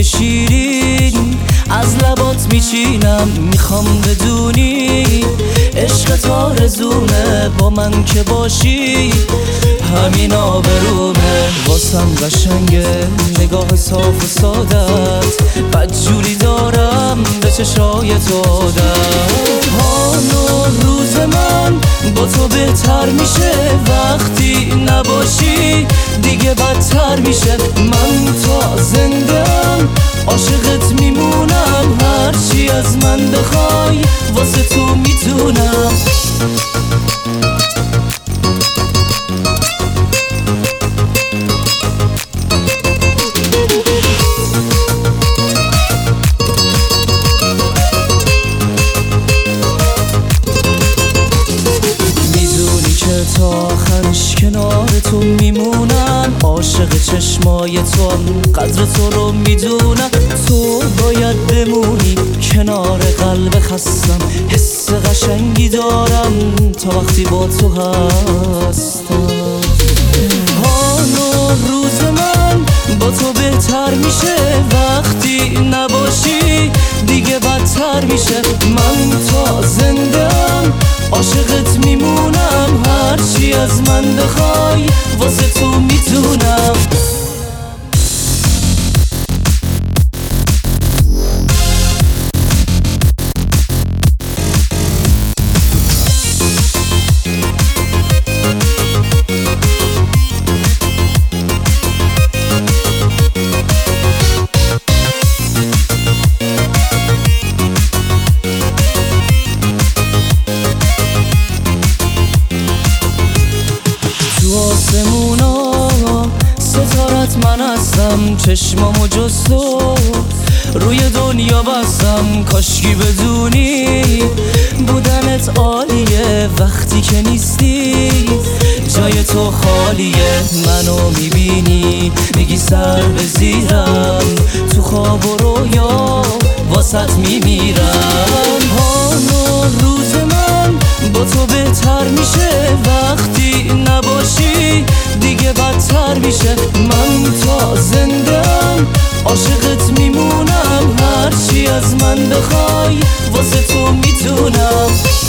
شیرین از لبات میچینم، میخوام بدونی عشقت آرزومه، با من که باشی همین آبرومه. واسم قشنگه نگاه صاف و سادت، بدجوری دارم به چشای تو عادت. حال و روز من با تو بهتر میشه، وقتی نباشی دیگه بدتر میشه. من تا زندم عاشقت میمونم، هرچی از من بخوای واسه تو میتونم. تا آخرش کنار تو میمونم، عاشق چشمای تو، قدر تو رو میدونم. تو باید بمونی کنار قلب خستم، حس قشنگی دارم تا وقتی با تو هستم. حال و روز من با تو بهتر میشه، وقتی نباشی دیگه بدتر میشه. من تا زندم عاشقت میمونم، هرچی از من بخوای واسه تو میتونم. آسمونا ستارت من هستم، چشمامو جز تو روی دنیا بستم. کاشکی بدونی بودنت عالیه، وقتی که نیستی جای تو خالیه. منو میبینی میگی سر بزیرم، تو خواب و رویا واسط میمیرم. حال و روز من با تو بهتر میشه، وقتی نباشی دیگه بدتر میشه. من تا زندم عاشقت میمونم، هرچی از من بخوای واسه تو میتونم.